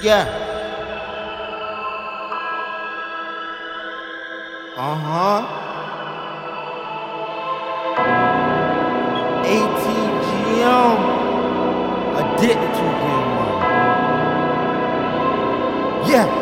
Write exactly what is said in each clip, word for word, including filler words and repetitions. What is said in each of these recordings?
Yeah. Uh-huh. A T G M. Addicted to getting money. Yeah.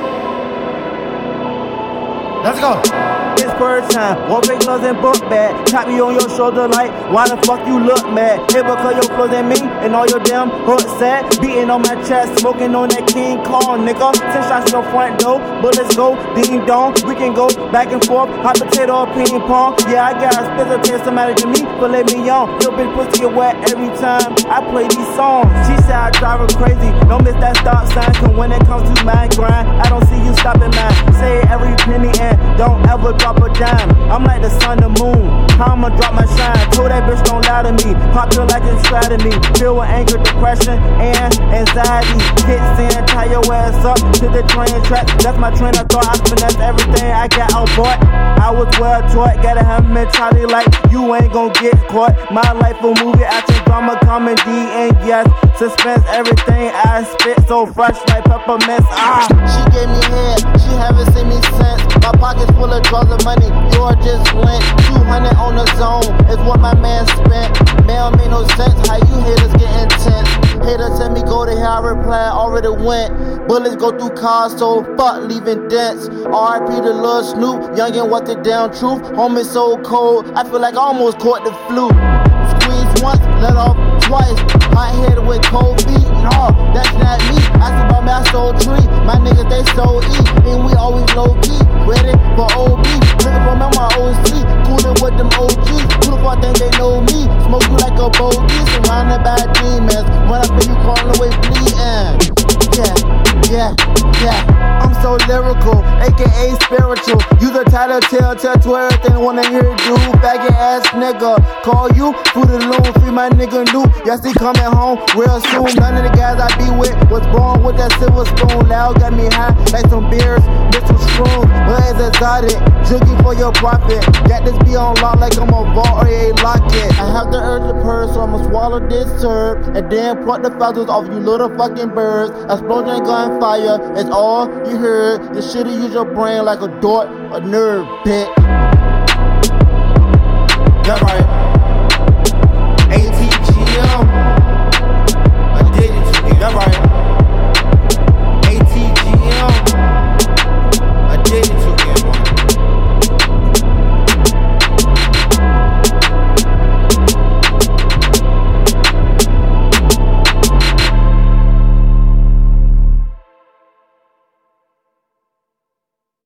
Let's go. It's first time, one big gloves and book bag. Tap me on your shoulder like, why the fuck you look mad? Here because your clothes and me, and all your damn hood sad. Beating on my chest, smoking on that King Kong, nigga. Ten shots in your front door, bullets go, ding dong. We can go back and forth, hot potato or ping pong. Yeah, I got a special taste, somebody to me, but let me on. Your bitch pussy get wet every time I play these songs. She said I drive her crazy, don't miss that stop sign. Cause when it comes to my grind, I don't see you stopping mine. Say every penny and don't ever drop a dime. I'm like the sun, the moon. How I'ma drop my shine? Told that bitch don't lie to me. Popular like it's try to me. Filled with anger, depression, and anxiety. Hits in, tie your ass up to the train track. That's my train of thought. I finesse everything I got on board. I was well taught. Gotta have mentality like you ain't gon' get caught. My life a movie, action, drama, comedy, and yes, suspense. Everything I spit so fresh like peppermints. Ah, she gave me head. She haven't seen me since. My pockets full of drugs and money, yours just went. two hundred on the zone is what my man spent. Man, made no sense, how you haters get intense. Haters tell me go to here, I reply, already went. Bullets go through cars, so fuck leaving dents. R I P to Lil Snoop, young and what the damn truth. Home is so cold, I feel like I almost caught the flu. Squeeze once, let off twice. Hot headed with cold feet, no, that's not me. I see about me, I sold tree. My niggas, they so E, and we always low key. Ready for O B, looking for my O C, coolin' with them O Gs. Who the fuck think they know me? Smoke you like a bogey, surrounded by demons. When I feel you crawling away bleeding. Yeah, yeah, yeah. I'm so lyrical, aka spiritual. Use a title, tell, tell to everything wanna hear you do. Faggot ass nigga, call you through the loom. Free my nigga new, yes he coming home real soon. None of the guys I be with was born with that silver spoon. Loud got me high like some beers, with some shrooms. But it's exotic, jugging for your profit. Got this be on lock like I'm a vault or a locket. I have the urge to purse, so I'ma swallow this herb and then pluck the feathers off you little fucking birds. Explosion, gunfire, it's all you heard. You should've used your brain like a dart, a nerve, bitch. That right.